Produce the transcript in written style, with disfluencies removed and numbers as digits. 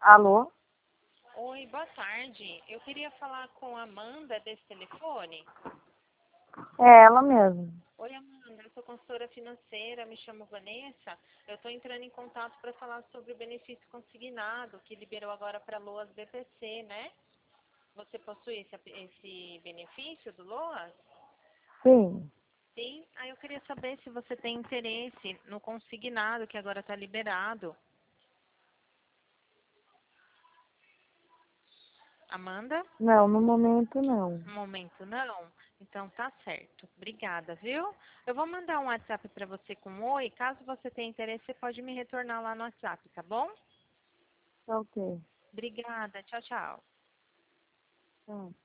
Alô? Oi, boa tarde. Eu queria falar com a Amanda desse telefone. É ela mesmo. Oi, Amanda, eu sou consultora financeira, me chamo Vanessa. Eu estou entrando em contato para falar sobre o benefício consignado que liberou agora para Loas BPC, né? Você possui esse benefício do Loas? Sim. Sim. Aí eu queria saber se você tem interesse no consignado que agora está liberado. Amanda? Não, no momento não. No momento não? Então tá certo. Obrigada, viu? Eu vou mandar um WhatsApp para você com um oi. Caso você tenha interesse, você pode me retornar lá no WhatsApp, tá bom? Ok. Obrigada. Tchau, tchau. Tá.